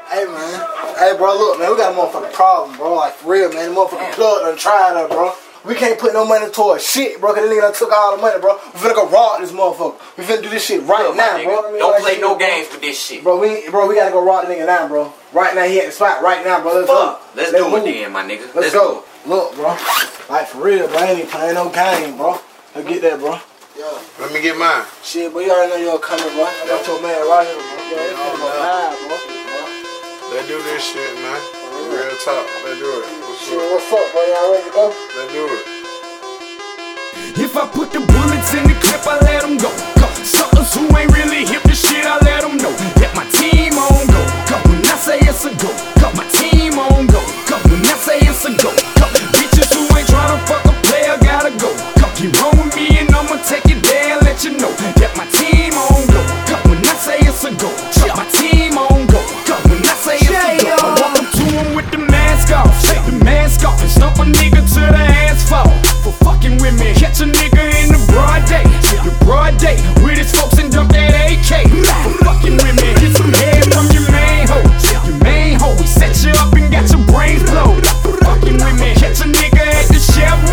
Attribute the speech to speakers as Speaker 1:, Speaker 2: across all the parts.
Speaker 1: Hey, man. Hey, bro, look, man, we got a motherfucking problem, bro. Like, for real, man. The motherfucking plug done tried us, bro. We can't put no money towards shit, bro, because the nigga done took all the money, bro. We finna go rob this motherfucker. We finna do this shit right now, bro.
Speaker 2: Don't play no games with this shit.
Speaker 1: Bro, we gotta go rob the nigga now, bro. Right now, he at the spot right now, bro. Let's go.
Speaker 2: Let's do it then, my nigga.
Speaker 1: Let's go. Look, bro. Like, for real, bro. I ain't even playing no game, bro. Let's get that, bro.
Speaker 3: Yeah. Let me get mine.
Speaker 1: Shit, but you already know you're coming, bro. I got your man right here, bro. Yeah, it's finna go live, bro.
Speaker 3: Let's do this shit, man. Real talk. Let's do it.
Speaker 1: What's up, bro? Y'all ready to go?
Speaker 3: Let's do it.
Speaker 4: If I put the bullets in the clip, I let them go. Suckers who ain't really hip to shit, I let them know that my team on go. When I say it's a go, my team on go. When I say it's a go, bitches who ain't tryna fuck a player gotta go. Keep wrong with me and I'ma take it there and let you know that my team on go. When I say it's a go, my team on go. When I say it's a go, I walk up to him with the mask off, take the mask off and stomp a nigga to the asphalt for fucking with me. Catch a nigga in the broad day, with his folks and dump that AK for fucking with me. Get some head from your main hoe, we set you up and got your brains blown for fucking with me. Catch a nigga at the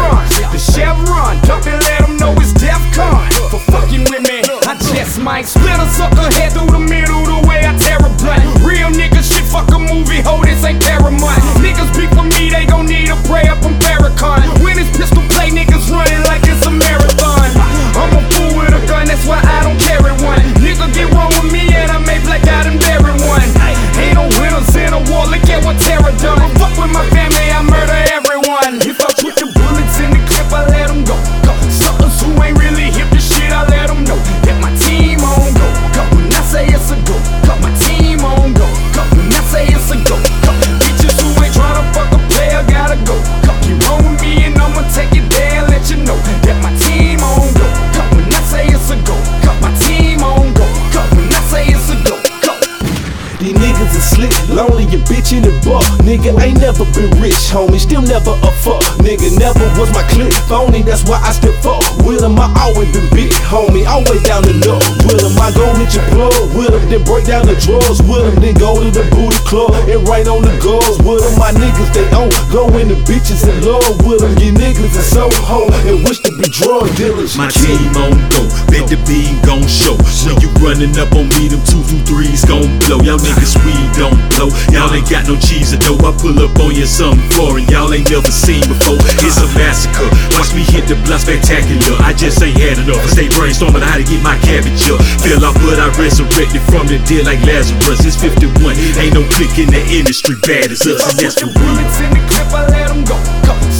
Speaker 4: Chevron, dump and let him know it's DEFCON for fucking with me. I just might split a sucker head through the middle the way I tear a blunt. Real niggas shit, fuck a movie, ho, this ain't Paramount. Niggas beef with me, they gon' need a pray up on Farrakhan. When it's pistol play, niggas running like it's a marathon. I'm a fool with a gun, that's why I don't carry one. Nigga get wrong with me and I may black out and bury one. Ain't no winners in a war, look at what terror done. But fuck with my family, I murder everyone. If I put the bullets in the clip, I let them go. Suckers who ain't really hip to shit, I let them know that my team on go. When I say it's a go, my team on go. When I say it's a go, bitches who ain't tryna fuck a player gotta go. Keep wrong with me and I'ma take it there and let you know that my team on go. When I say it's a go, my team on go. When I say it's a go.
Speaker 5: These niggas are slick, lonely, a bitch in the bar. Nigga ain't never been rich, homie, still never a fuck. Nigga never was my clique, phony, that's why I still fuck with him. I always been big, homie, always down the low. With him, I go hit your plug, with him, then break down the drawers. With him, then go to the booty club and right on the girls. With him, my niggas, they own, go into bitches in love. With him, you niggas are so hoe and wish to be drug dealers.
Speaker 6: My team on go, bet the beam gon' show. When you running up on me, them 2 through 3s gon' blow. Y'all niggas weed don't blow. Y'all ain't got no cheese or dough. I pull up on you something foreign y'all ain't never seen before. It's a massacre. Watch me hit the block spectacular. I just ain't had enough. I stay brainstorming how to get my cabbage up. Feel off but I resurrected from the dead like Lazarus. It's 51. Ain't no click in the industry bad as us. And that's for real.
Speaker 4: Bullets in the clip, I let them go.